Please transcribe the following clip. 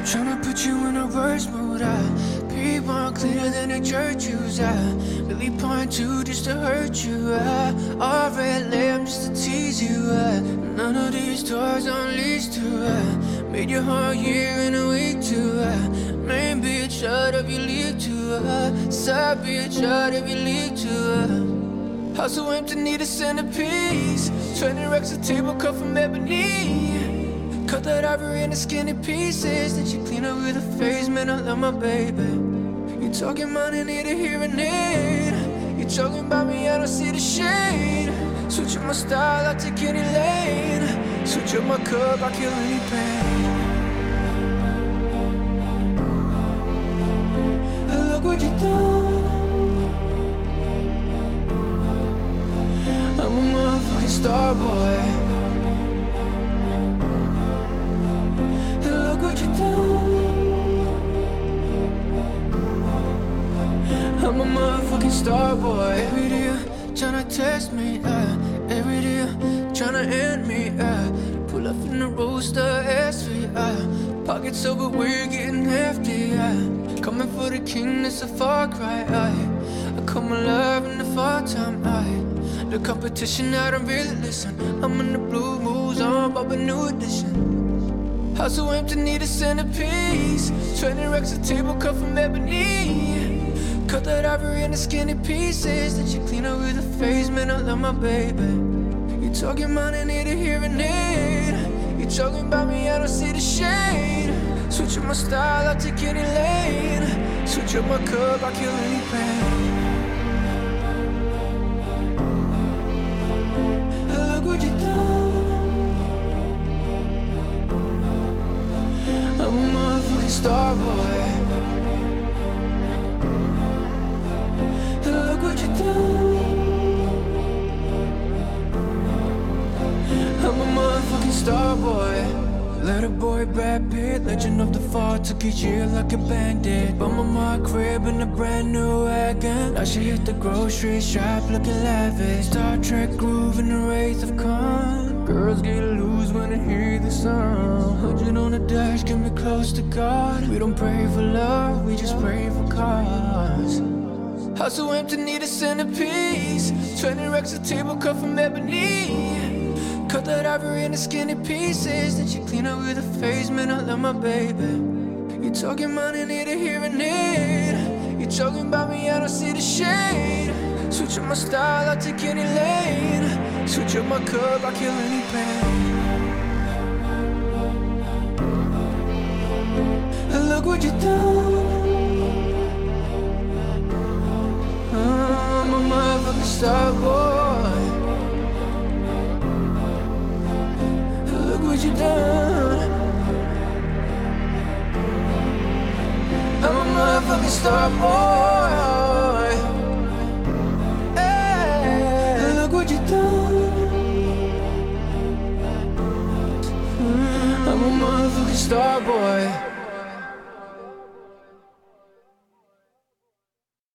Tryna put you in a worse mood, P1 cleaner than a church use, Really point to just to hurt you, All red lamb just to tease you, None of these toys on leash to, Made your whole year in a week too, Main bitch out of your league too, Side bitch out of your league too, House so empty, need a centerpiece. 20 racks of table cut from ebony. Cut that ivory into skinny pieces. That you clean up with a face, man, I love my baby. You talking money, need a hearing aid. You talking about me, I don't see the shade. Switch up my style, I take any lane. Switch up my cup, I kill any pain. Look what you done. I'm a motherfucking star boy. Look what you done. I'm a motherfucking star boy. Every day tryna test me, every day tryna end me, Pull up in the rooster SV, Pockets over, we're getting hefty, Coming for the king, it's a far cry, I come alive in the far time, The competition, I don't really listen. I'm in the blue moves, on about a new edition. House so empty, need a centerpiece. 20 racks of table cut from ebony. Cut that ivory into skinny pieces. That you clean up with a face, man, I love my baby. You talking money, need a hearing aid. You talking about me, I don't see the shade. Switch up my style, I take any lane. Switch up my cup, I kill any pain. Look what you done. I'm a motherfucking star boy. Look what you done. I'm a motherfucking star boy. Little boy Brad Pitt, legend of the fall, took a year like a bandit. Bum on my crib in a brand new wagon. Now she hit the grocery shop looking lavish. Star Trek groove in the Wraith of Khan. Girls get loose when they hear the song. 100 on the dash, get me close to God. We don't pray for love, we just pray for cause. House so empty, need a centerpiece. 20 racks of table cut from ebony. Cut that ivory into skinny pieces. That you clean up with a face, man, I love my baby. You talking money, need a hearing aid. You talking about me, I don't see the shade. Switch up my style, I take any lane. Switch up my cup, I kill any pain. Look what you done. I'm a motherfucking star boy. Look what you done. I'm a motherfucking star boy. Hey, look what you done. I'm a motherfucking star boy.